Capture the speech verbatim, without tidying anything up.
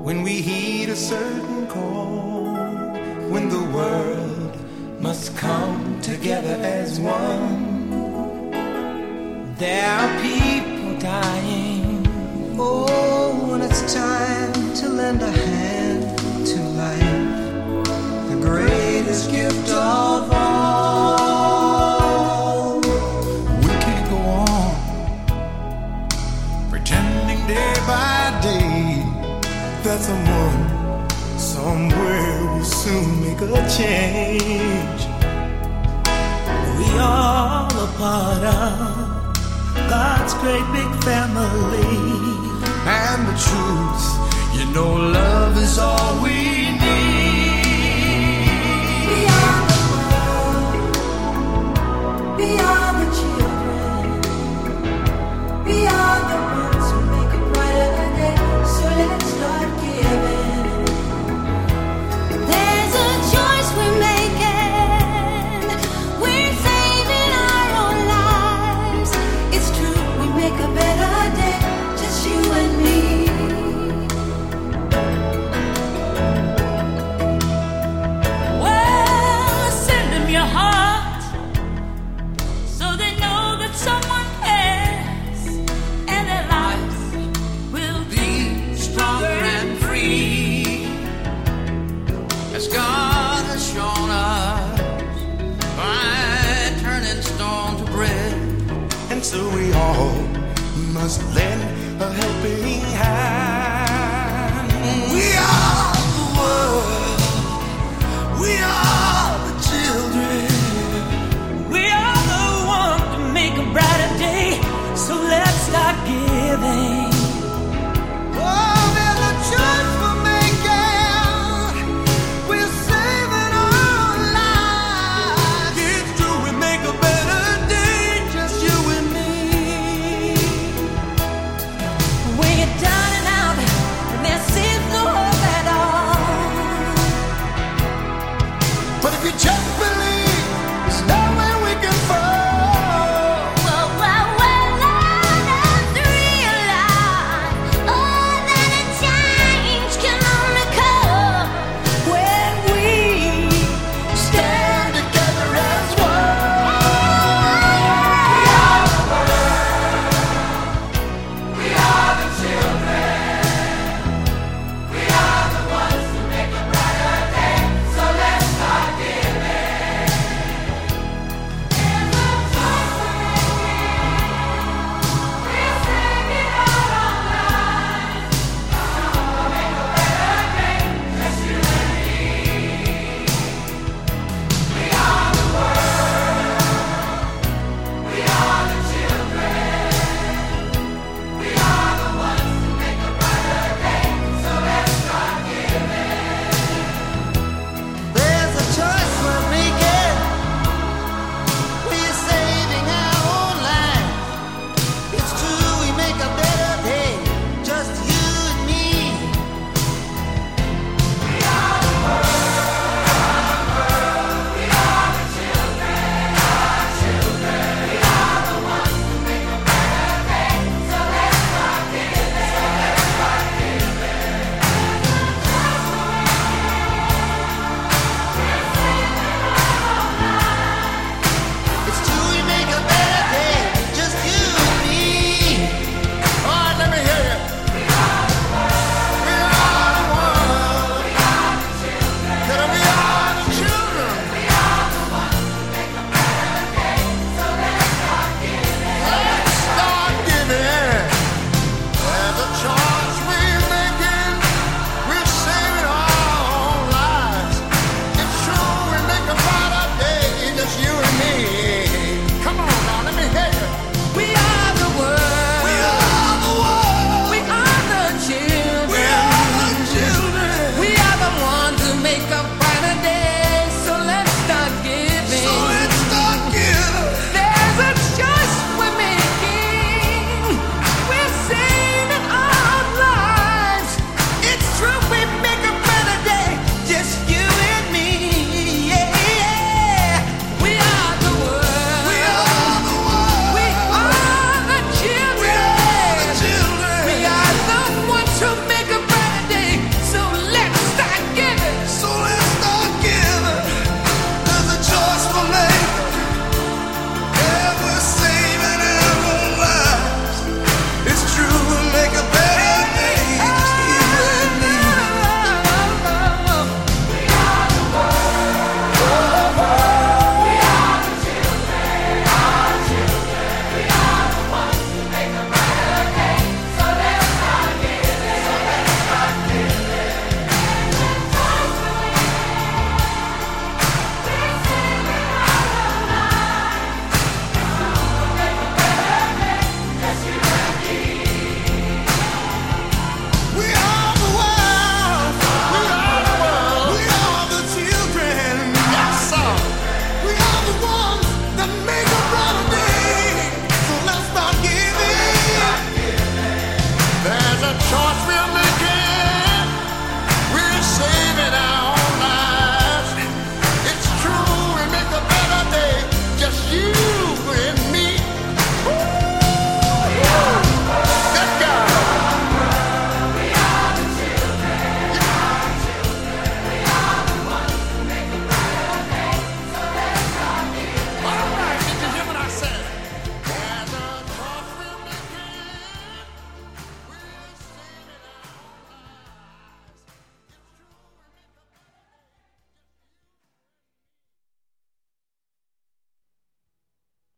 when we heed a certain call, when the world must come together as one. There are people dying. Oh, when it's time to lend a hand to life, the greatest gift of all. We can't go on pretending day by day that someone somewhere will soon make a change. We all a part of God's great big family. And the truth, you know, love is all we need. We are the world, we are the children, we are the ones who make a brighter day. So let's start giving. There's a choice we're making. We're saving our own lives. It's true, we make a better day, just you and me. Well, send them your heart so they know that someone cares, and their lives will be stronger and free, as God has shown us by turning stone to bread. And so we all must lend a helping hand.